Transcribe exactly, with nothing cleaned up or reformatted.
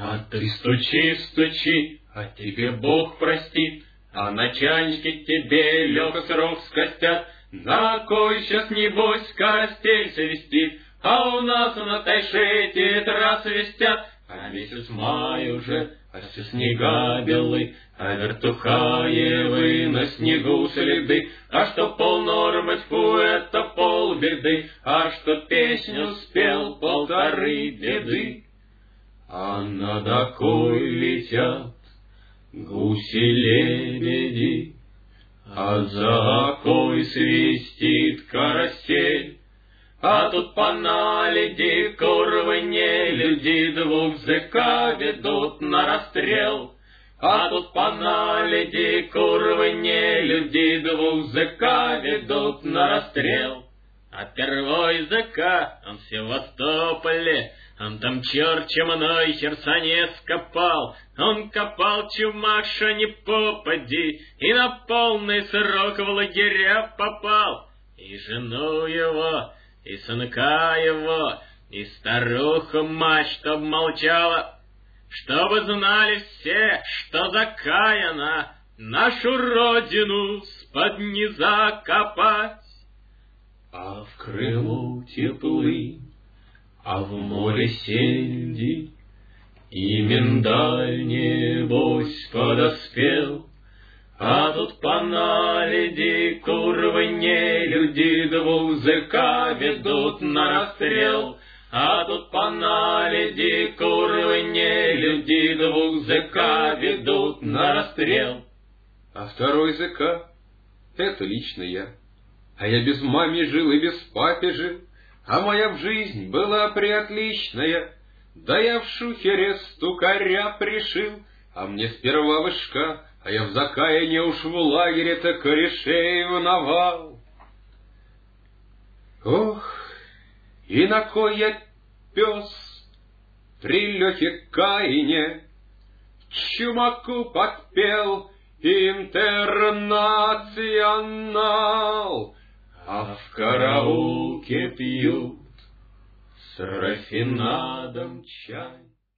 А ты стучи, стучи, а тебе Бог простит, а начальники тебе легко срок скостят. На кой сейчас, небось, карастель свистит, а у нас на Тайшете раз свистят. А месяц май уже, а все снега белы, а вертухаевы на снегу следы. А что полнормы, тьфу, это полбеды, а что песню спел, полторы беды. А над окой летят гуси-лебеди, а за окой свистит карасель. А тут по наледи курвы не люди, двух зэка ведут на расстрел. А тут по наледи курвы не люди, двух зэка ведут на расстрел. А первой зэка, он в Севастополе, он там черт чемной херсонес копал. Он копал чумаша не попади, и на полный срок в лагеря попал. И жену его, и сынка его, и старуху мать, чтоб молчала, чтобы знали все, что закаяна нашу родину с-под низа копать. А в Крыму теплы, а в море сельди, и миндаль, небось, подоспел. А тут по наледи курвы не люди, двух зэка ведут на расстрел. А тут по наледи курвы не люди, двух зэка ведут на расстрел. А второй зэка — это лично я. А я без мами жил и без папи жил, а моя в жизнь была приотличная. Да я в шухере стукаря пришил, а мне сперва вышка, а я в закаянии уж в лагере-то корешей в навал. Ох, и на кой я пес при лёхе каине чумаку подпел «Интернационал», а в караулке пьют с рафинадом чай.